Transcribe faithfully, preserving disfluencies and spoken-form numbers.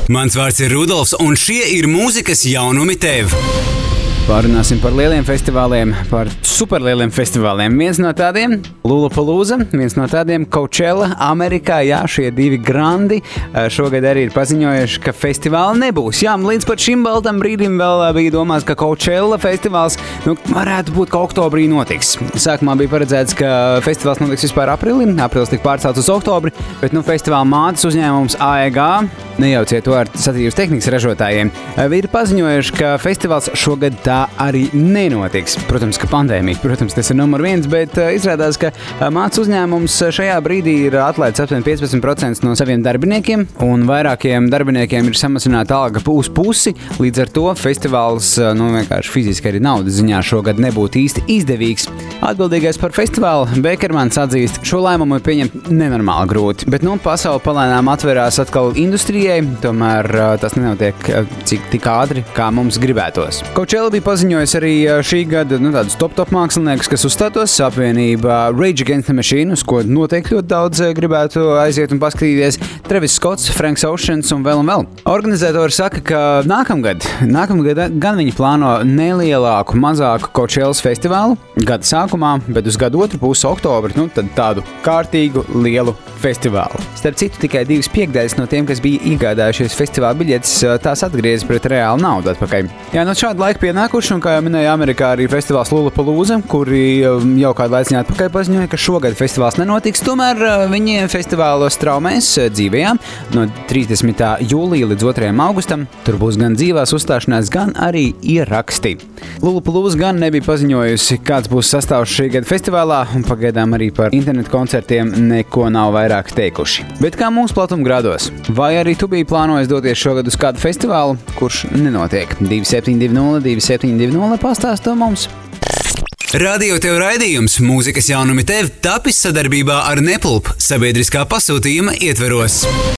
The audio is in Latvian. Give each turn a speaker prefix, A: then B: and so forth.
A: Mans vārds ir Rudolfs, un šie ir mūzikas jaunumi tev.
B: Pārunāsim par lieliem festivāliem, par superlieliem festivāliem. Viens no tādiem – Lollapalooza, viens no tādiem – Coachella, Amerikā. Jā, šie divi grandi šogad arī ir paziņojuši, ka festivāli nebūs. Jā, līdz pat šim baltam brīdim vēl bija domāts, ka Coachella festivāls nu, varētu būt, ka oktobrī notiks. Sākumā bija paredzēts, ka festivāls notiks vispār aprīlī. Aprīlis tika pārcelts uz oktobri, bet nu, festivāla mātes uzņēmums A E G, nejauciet to ar satīras tehnikas ražotājiem, ir paziņojuši, ka festivāls šogad tā arī nenotiks. Protams, ka pandēmija, protams, tas ir numur viens, bet uh, izrādās, ka uh, mācu uzņēmums šajā brīdī ir atlaists aptuveni piecpadsmit procenti no saviem darbiniekiem, un vairākiem darbiniekiem ir samazināta alga uz pusi. Līdz ar to festivāls, uh, nu, vienkārši fiziski arī naudas ziņā šogad nebūtu īsti izdevīgs. Atbildīgais par festivālu Bekermans atzīst, šo lēmumu ir pieņemt nenormāli grūti, bet, nu, pasauli palēnām atverās atkal industrijai, tomēr uh, tas nenotiek uh, cik tik ātri, kā mums gribētos. Coachella bija paziņojis arī šī gada nu, tādus top-top māksliniekus, kas uzstātos apvienībā Rage Against the Machine, uz ko noteikti ļoti daudz gribētu aiziet un paskatīties, Travis Scotts, Franks Oceans un vēl un vēl. Organizatori saka, ka nākamgad, nākamgad gan viņi plāno nelielāku, mazāku Coachellas festivālu gada sākumā, bet uz gadu otru pusi oktobri, nu tad tādu kārtīgu lielu festivālu. Starp citu, tikai divas piekdaļas no tiem, kas bija iegādājušies festivāla biļetes, tās atgriezas pret reālu naudu atpakaļ. Jā, no šāda laika pienākuši, un kā jau minēja Amerikā arī festivāls Lollapalooza, kuri jau kādu laiciņu atpakaļ paziņoja, ka šogad festivāls nenotiks, tomēr viņi festivālu straumēs dzīvajām no trīsdesmitā jūlija līdz otrajam augustam. Tur būs gan dzīvās uzstāšanās, gan arī ieraksti. Lollapalooza gan nebija paziņojusi, kāds būs sastāvs šī gada festivālā, un pagaidām arī par internetu koncertiem neko nav vairāk teikuši. Bet kā mūsu platumgrādos? Vai arī tu biji plānojis doties šogad uz kādu festivālu, kurš nenotiek? divi septiņi divi nulle divi septiņi divi nulle pastāsto mums.
A: Radio tev raidījums Mūzikas jaunumi tev tapis sadarbībā ar Nepulp sabiedriskā pasūtījuma ietveros.